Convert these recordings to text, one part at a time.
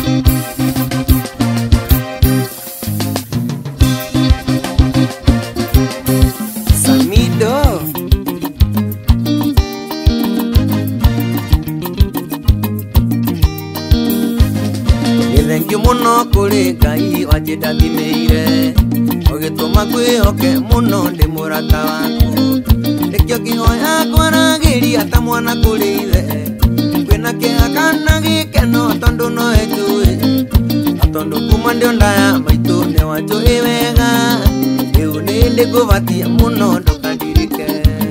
Thank you muno kuri Ngai wanjindathimĩire ũgĩtũma kwĩhoke muno ndĩ mũrata waku nĩkĩo ngĩhoya kwaragĩria ta mwana kũrĩ ithe kwĩna kĩeha kana gĩkeno tondũ nowe njũĩ tondũ kuma ndĩ nda ya maitũ nĩ wanjũĩ wega rĩu nĩ ndĩkũbatia muno ndũkandirike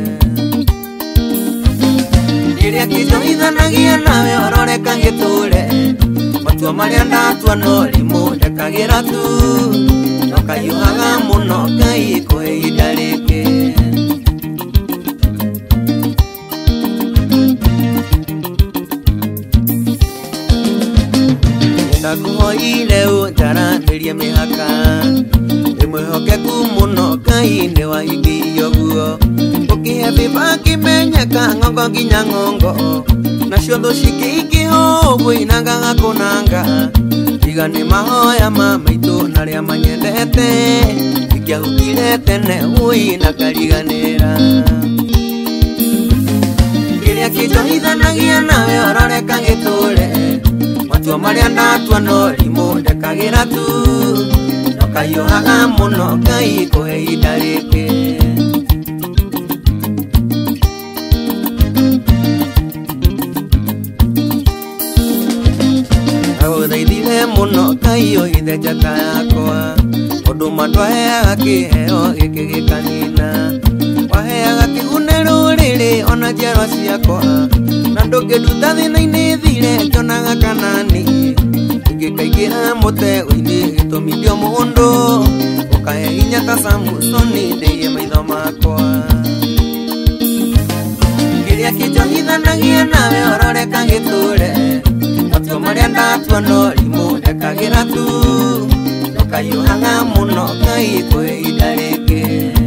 rĩrĩa kĩnjohithanagia nawe ororeka gĩtũre matua marĩa ndatua no rimũ ndekagĩra tu ndũkaiũhaga mũno Ngai kũhe ihinda rĩngĩ ndakũhoire ũnjaranĩrie mĩhaka ndĩmwĩhokeku mũno Ngai nĩ wahingĩirie ũguo ũkĩhe bĩba kĩmenyeka ng'ongo nginya ng'ongo nacio thũ cikĩingĩha ũguo inangaga kũnanga iga nĩ mahoya ma maitũ narĩa manyendete ingĩahukire tene ui na kariganĩra kĩrĩa kĩnjohithanagia nawe ororeka gĩtũre matua marĩa ndatua no rimũ ndekagĩra tu ndũkaiũhaga mũno Ngai kũhe ihinda rĩngĩ agũthaithire mũno Ngai ũhithe njata yakwa ũndũ mandwaheaga kĩheo gĩkĩ gĩkanina waheaga kĩgune rũrĩrĩ ona njiarwa ciakwa na ndũngĩnduta thĩna-inĩ thire ngĩonaga kanani ingĩkaingĩra mũtego-inĩ gĩtũmithio mũndũ ũkahe hinya ta Samusoni ndĩie maitho makwa kĩrĩa kĩnjohithanagia nawe ororeka gĩtũre matua marĩa ndatua no rimũ ndekagĩra tu ndũkaiũhaga mũno Ngai kũhe ihinda rĩngĩ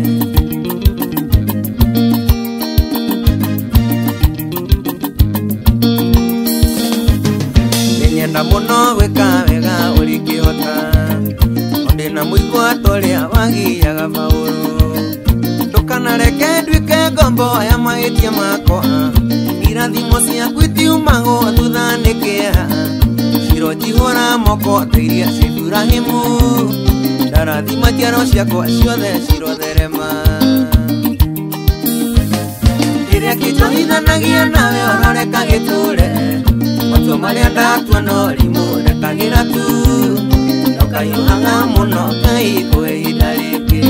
nĩnyenda mũno gwĩka wega ũringĩhota ondĩ na mũigua torĩa wagiaga Paũlũ ndũkanareke nduĩke ngombo ya mahĩtia makwa irathimo ciaku itiumagwo thutha nĩ kĩeha ciro njihũra moko ta iria cia Iburahĩmu ndarathima njiaro ciakwa ciothe cirotherema kĩrĩa kĩnjohithanagia nawe ororeka gĩtũre matua marĩa ndatua no rimũ ndekagĩra tu ndũkaiũhaga mũno Ngai kũhe ihinda rĩngĩ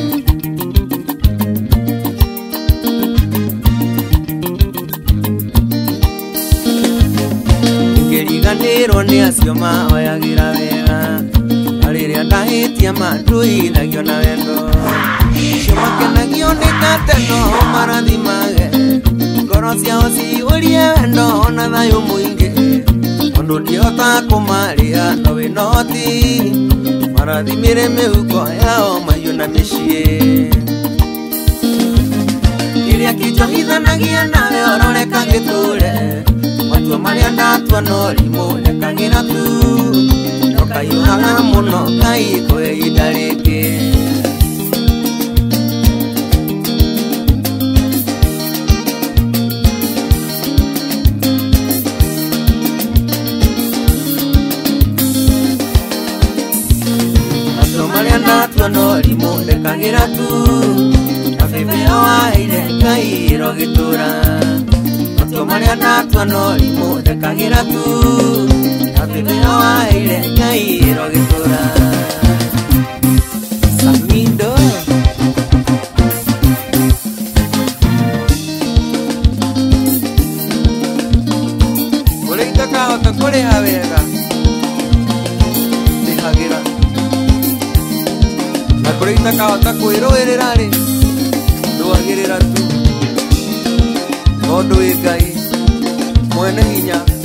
ngĩriganĩrwo nĩ acio mahoyagĩra wega na rĩrĩa ndahĩtia manduithagio na wendo acio makenagio nĩ gateno marathimage ngoro ciao ciyũrie wendo na thayũ mũingĩ tondũ ndihotaga kũmarĩa no wĩna ũhoti marathimĩre mĩhuko yao mahiũ na mĩciĩ kĩrĩa kĩnjohithanagia nawe ororeka gĩtũre matua marĩa ndatua no rimũ ndekagĩra tu ndũkaiũhaga mũno Ngai kũhe ihinda rĩngĩ matua marĩa ndatua no rimũ ndekagĩra tu kabebeo waheire Ngai rogĩtũra matua marĩa ndatua no rimũ ndekagĩra tu kabebeo waheire Ngai rogĩtũra Samido ũrĩa itakahota kũrĩha wega ndĩhagĩra na kũrĩa itakahota kwĩrũĩrĩra rĩ ndũagĩrĩra tu tondũ wĩ Ngai mwene hinya